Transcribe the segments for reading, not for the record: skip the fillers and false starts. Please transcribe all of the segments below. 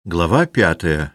Глава 5.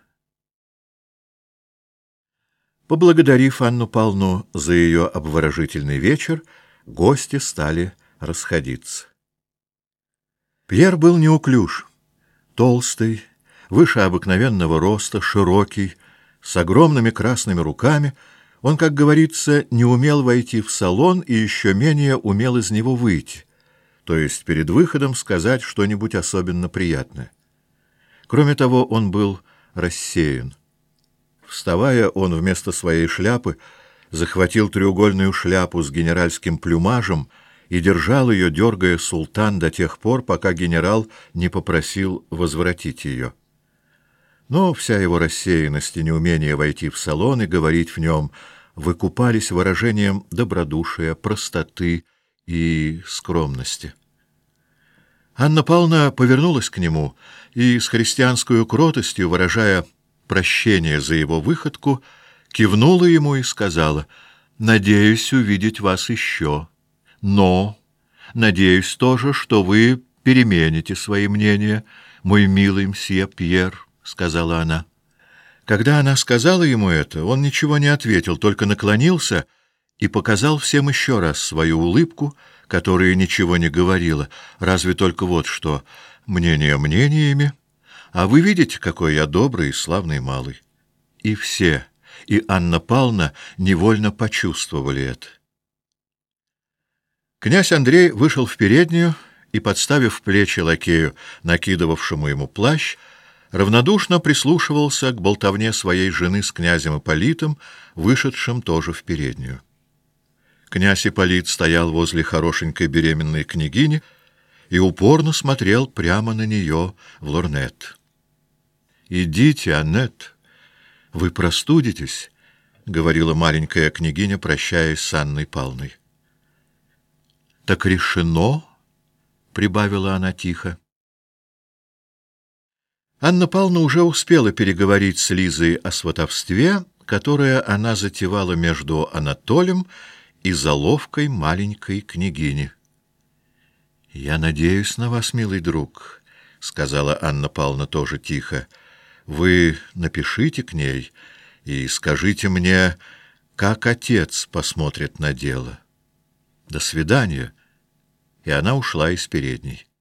Поблагодарив Анну Павловну за ее обворожительный вечер, гости стали расходиться. Пьер был неуклюж, толстый, выше обыкновенного роста, широкий, с огромными красными руками. Он, как говорится, не умел войти в салон и еще менее умел из него выйти, то есть перед выходом сказать что-нибудь особенно приятное. Кроме того, он был рассеян. Вставая, он вместо своей шляпы захватил треугольную шляпу с генеральским плюмажем и держал ее, дергая султан до тех пор, пока генерал не попросил возвратить ее. Но вся его рассеянность и неумение войти в салон и говорить в нем выкупались выражением добродушия, простоты и скромности. Анна Павловна повернулась к нему и с христианской кротостью, выражая прощение за его выходку, кивнула ему и сказала: «Надеюсь увидеть вас еще, но надеюсь тоже, что вы перемените свои мнения, мой милый мсье Пьер», — сказала она. Когда она сказала ему это, он ничего не ответил, только наклонился и показал всем еще раз свою улыбку, которая ничего не говорила, разве только вот что: мнение мнениями, а вы видите, какой я добрый и славный малый. И все, и Анна Павловна невольно почувствовали это. Князь Андрей вышел в переднюю и, подставив плечи лакею, накидывавшему ему плащ, равнодушно прислушивался к болтовне своей жены с князем Ипполитом, вышедшим тоже в переднюю. Князь Ипполит стоял возле хорошенькой беременной княгини и упорно смотрел прямо на нее в лорнет. «Идите, Аннет, вы простудитесь», — говорила маленькая княгиня, прощаясь с Анной Павловной. «Так решено», — прибавила она тихо. Анна Павловна уже успела переговорить с Лизой о сватовстве, которое она затевала между Анатолием и заловкой маленькой княгини. «Я надеюсь на вас, милый друг», — сказала Анна Павловна тоже тихо. «Вы напишите к ней и скажите мне, как отец посмотрит на дело. До свидания». И она ушла из передней.